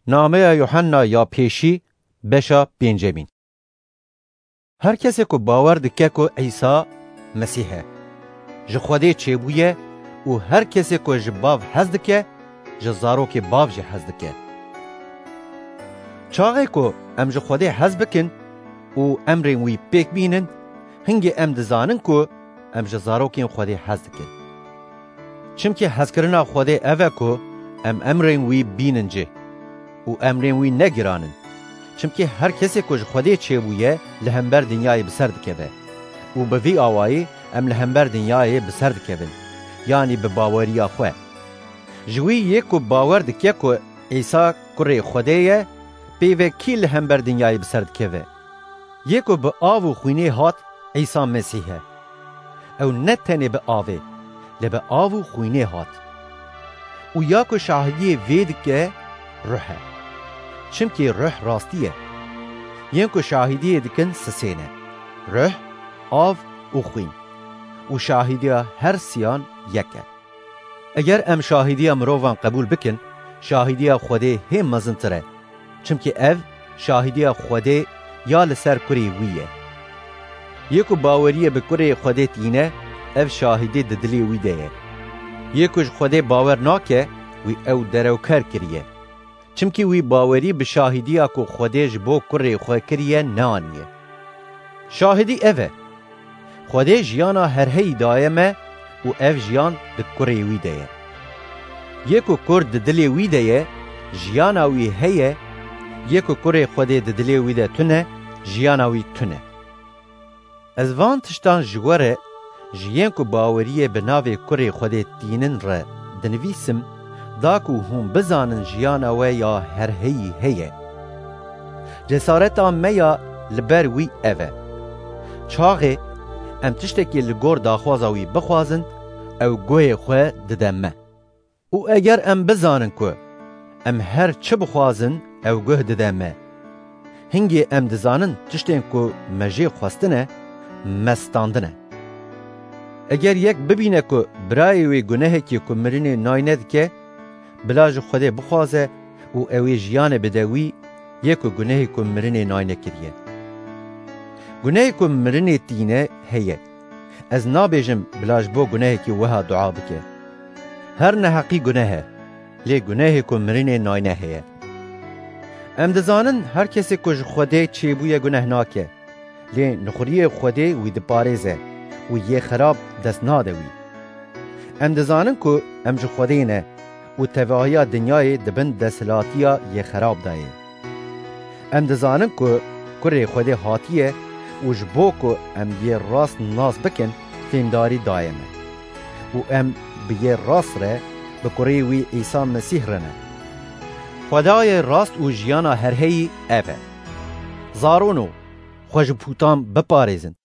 نامه یوحنا یا پیشی بشا پنجمین. هر کسی که باور دکه که عیسی مسیحه جه خوده چه بویه و هر کسی که جه باو هز دکه جه زارو که باو جه هز دکه. چاقه که ام جه خوده هز بکن و امرین وی پیک بینن هنگی ام دزانن که ام جه زارو که خوده هز دکن. چمکه هز کرنا خوده اوه که ام امرین وی بینن جه و امرین وی نگرانن. چمکه هر کسی که خوده چه بویه لهمبر دنیای بسر دکه و به وی آوایی ام لهمبر دنیای بسر دکه یعنی به باوری خواه. جوی یکو باور دکه که عیسی کره خوده پیوه کی لهمبر دنیای بسر دکه یکو به آو خوینه هات عیسی مسیحه او نتنه به آوه لبه آو خوینه هات و یاکو شاهدی وید که روحه چمکه روح راستیه یکو شاهدی دکن سسینه روح آو و خوین و شاهدی هر سیان یکه. اگر ام شاهدی مروان قبول بکن شاهدی خوده هم مزنتره چمکه او شاهدی خوده یا لسر کری ویه. یکو باوریه به کری خوده تینه او شاهدی ددلی ویده یکوش خوده باور ناکه وی او دروکر کریه چمکه وی باوری به شاهدی که خوده جبو کری خواه کریه نانیه. شاهدی اوه خوده جیانا هر هی دایمه و او جیان به کری ویده یکو کرد ددلی ویده جیانا وی هیه یکو کری خوده ددلی ویده تونه جیانا وی تونه. از وان تشتان جواره جیان که باوریه به ناوی کری خوده تینن را دنویسم داکو هم بزانن جیانا وی یا هر هی هیه. جسارتا میا لبر وی اوه چاقه ام تشتکی لگور داخوازاوی بخوازند او گوه خواه ددمه و اگر ام بزانن که ام هر چه بخوازن او گوه ددمه هنگی ام دزانن تشتین که مجی خواستنه مستاندنه. اگر یک ببینه که برای وی گناه که مرینه ناینه که بلاج خوده بخوازه و اوی جیان بدوی یک گناه که مرینه ناینه کریه. گناه که مرینه تینه هیه از نابیجم بلاج بو گناه که وها دعا بکه هر نحقی گناهه لی گناه که مرینه ناینه هیه. ام دزانن هر کسی که خوده چی بوی گناه ناکه لی نخوری خوده وی دپارزه و یه خراب دست ناده وی. ام دزانن که ام جو خوده نه و تواهی دنیای دبن دستلاتیا یه خراب دایه. ام دزانن که کره خوده حاتیه و جبو که ام یه راست ناز بکن فیمداری دایمه و ام بیه راست ره بکره وی عیسی مسیح رنه. خدای راست و جیانا هر هی اوه زارونو خوش پوتان بپارزن